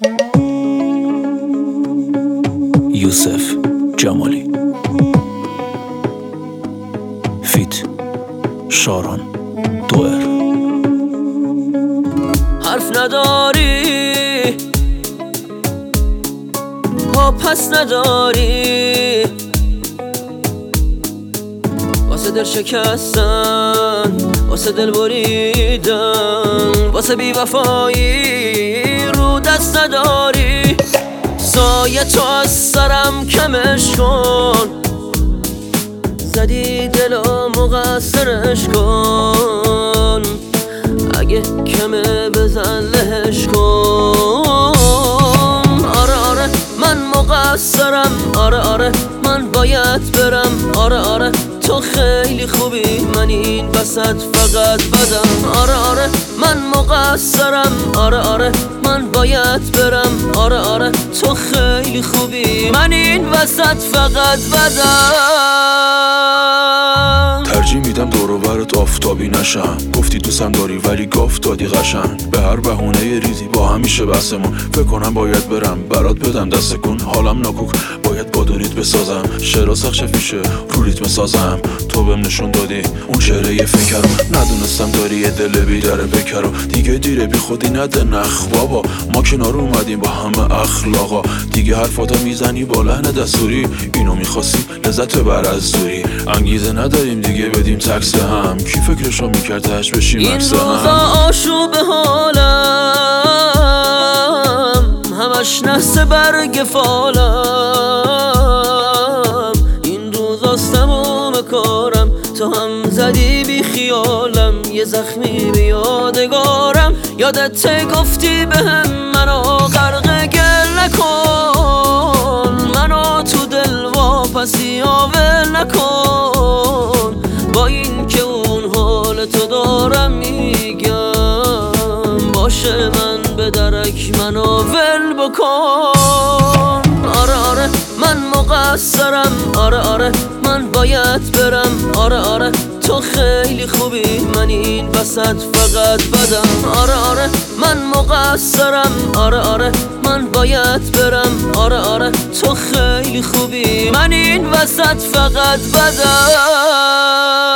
یوسف جمالی فیت شاران دوئر. حرف نداری پس نداری، واسه دل شکستن، واسه دل بریدن، واسه بی وفایی رو دست نداری. سایه تو از سرم کمش کن، زدی دلو مقصرش کن، اگه کمه بزن لهش کن. آره من مقصرم، آره من باید برم، آره تو خیلی خوبی، من این وسط فقط بدم. آره من مقصرم، آره من باید برم، آره تو خیلی خوبی، من این وسط فقط بدم. ترجیح میدم دور و برت آفتابی نشم، گفتی دوستم داری ولی گفت دادی قشنگ. به هر بهونه ریزی با همیشه بحثمون، فکر کنم باید برم برات بدم دست کن. حالم ناکوک باید با دوریت بسازم، شعرها سخت فیشه رو ریتم سازم. تو بهم نشون دادی اون چهره یه فکر رو، ندونستم داری یه دل بیداره بکرو. دیگه دیره بی خودی نده نخ بابا، ما کنار اومدیم با همه اخلاقا. دیگه حرفاتو میزنی با لحن دستوری، اینو میخواستی لذت بر از دوری. انگیزه نداریم دیگه بدیم تکس هم، کی فکرشو میکرد تهش بشیم عکس هم. این روزا آشوب حالم، همش نحس برگ فالم. این روزاست تموم کارم، تو هم زدی بی خیالم، یه زخمی به یادگارم. یادت گفتی بهم منو غرق گل نکن، منو تو دل واپسی آول نکن. با این که اون حال تو دارم میگم، باشه من به درک منو ول بکن. آره من مقصرم، آره من باید برم، آره تو خیلی خوبی، من این وسط فقط بدم. آره من مقصرم، آره من باید برم، آره تو خیلی خوبی، من این وسط فقط بدم.